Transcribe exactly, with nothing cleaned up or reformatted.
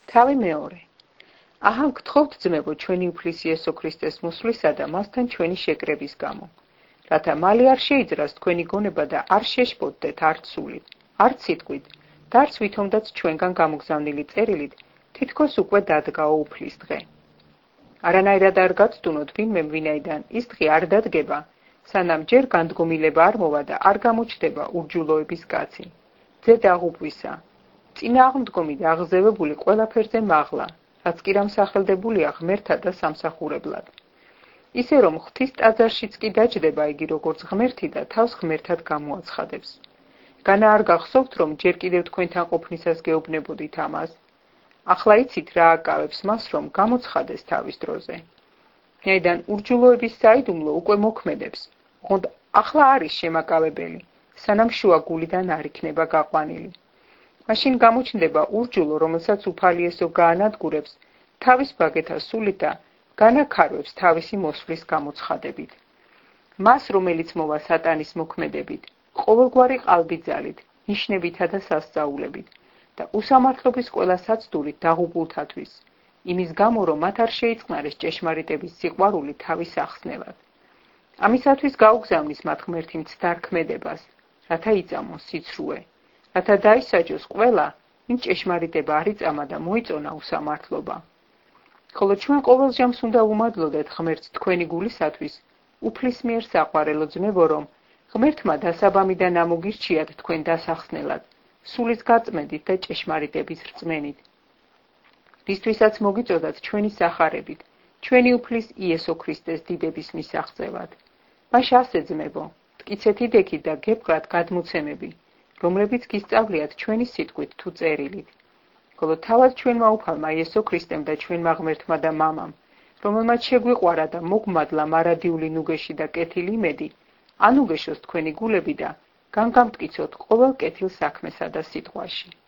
თავი მეორე. აჰა გთხოვთ ძმებო ჩვენი უფლის იესო ქრისტეს მოსვლისა და მასთან ჩვენი შეკრების გამო. რათა მალე არ შეიძრას თქვენი გონება და არ შეშფოთდეთ არც სულით, არც სიტყვით და არც ვითომდაც ჩვენგან გამოგზავნილი წერილით თითქოს უკვე დადგაო უფლის დღე. არანაირად არ გაცდუნოთ ვინმე ვინაიდან ის დღე არ დადგება, სანამ ჯერ განდგომილება არ მოვა და არ გამოჩნდება ურჯულოების კაცი, ძე დაღუპვისა, წინააღმდგომი და აღზევებული ყველაფერზე მაღლა, რაც კი რამსახელდებულია ღმერთად და სამსახურებლად. ისე რომ ღვთის ტაძარშიც კი დაჯდება იგი როგორც ღმერთი და თავს ღმერთად გამოაცხადებს. განა არ გახსოვთ რომ ჯერ კიდევ თქვენთან ყოფნისას გეუბნებოდით ამას? ახლა იცით რა აკავებს მას რომ გამოცხადეს თავის დროზე. ვინაიდან ურჯულოების საიდუმლო უკვე მოქმედებს, ოღონდ ახლა არის შემაკავებელი, სანამ შუა გულიდან არ იქნება გაყვანილი. მაშინ გამოჩნდება ურჯულო, რომელსაც უფალი ესო გაანადგურებს თავის ბაგეთა სულით და განაქარვებს თავისი მოსვლის გამოცხადებით. მას, რომელიც მოვა სატანის მოქმედებით, ყოველგვარი ყალბიძალით, ნიშნებითა და სასწაულებით და უსამართლობის ყველა საცდურით დაღუპულთათვის, იმის გამო, რომ მათ არ შეიწყნარეს ჭეშმარიტების სიყვარული თავის ახსნელად. ამისათვის გაუგზავნის მათ ღმერთი მცდარ ქმედებას, რათა იწამოს სიცრუე, რათა დაისაჯოს ყველა, ვინ ჭეშმარიტება არ იწამა და მოიწონა უსამართლობა. ხოლო ჩვენ ყოველ ჟამს უნდა ვუმადლოდეთ ღმერთს თქვენი გულისათვის, უფლის მიერ საყვარელო ძმებო, რომ ღმერთმა დასაბამი და ნამოგირჩიათ თქვენ დასახსნელად, სულის გაწმენდით და ჭეშმარიტების რწმენით. რისთვისაც მოგიწოდათ ჩვენი სახარებით, ჩვენი უფლის იესო ქრისტეს დიდების მისაღწევად. მაშ ასე ძმებო, მტკიცეთ იდექით და გებრათ გადმოცემები, რომლებიც გისწავლიათ ჩვენი სიტყვით თუ წერილით. ხოლო თავად ჩვენმა უფალმა იესო ქრისტემ და ჩვენმა ღმერთმა და მამამ, რომელმაც შეგვიყვარა და მოგმადლა მარადიული ნუგეში და კეთილი იმედი, ანუგეშოს თქვენი გულები და განგამტკიცოთ ყოველ კეთილ საქმესა და სიტყვაში.